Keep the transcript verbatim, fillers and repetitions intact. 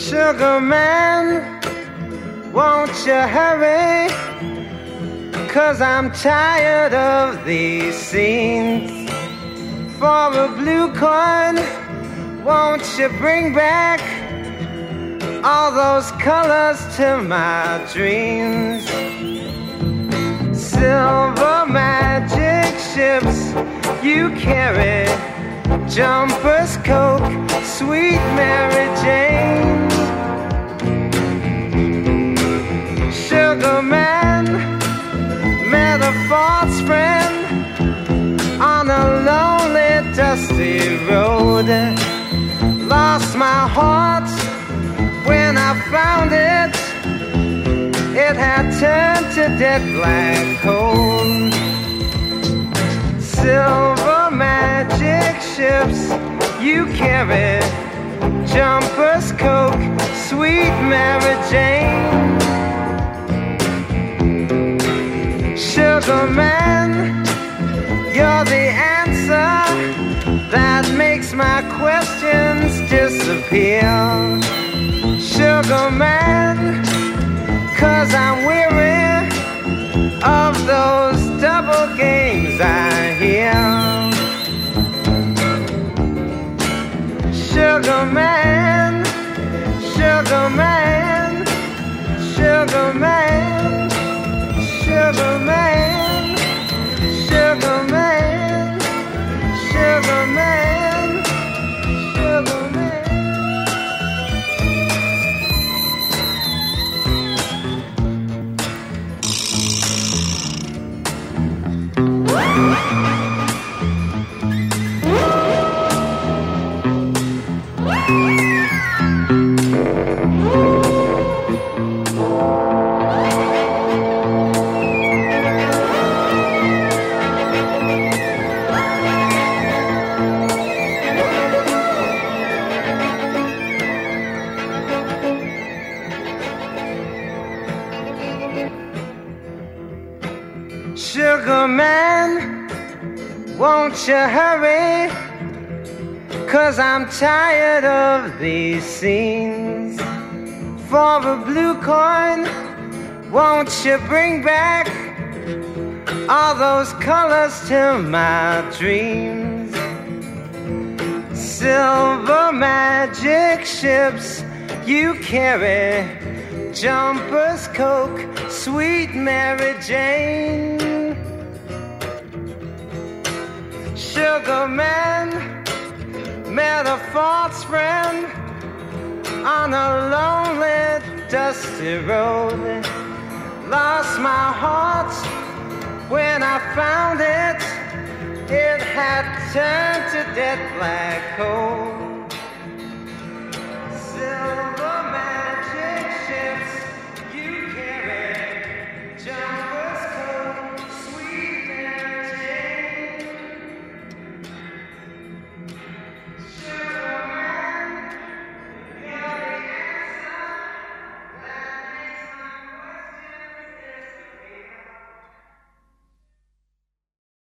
Sugar man, won't you hurry? 'Cause I'm tired of these scenes. For a blue coin, won't you bring back all those colors to my dreams? Silver magic ships you carry, jumpers, Coke, sweet Mary Jane. Sugar man, met a false friend on a lonely, dusty road. Lost my heart when I found it. It had turned to dead black coal. Silver magic ships you carry, jumpers, Coke, sweet Mary Jane. Sugar man, you're the answer that makes my questions disappear. Sugar man, 'cause I'm weary of those double games I hear. Sugar man, sugar man, sugar man, sugar man, sugar man, sugar man, sugar man. Sugar man, won't you hurry? 'Cause I'm tired of these scenes. For a blue coin, won't you bring back all those colors to my dreams? Silver magic ships you carry, jumpers, Coke, sweet Mary Jane. Sugar man, met a false friend on a lonely, dusty road. Lost my heart when I found it. It had turned to dead black coal.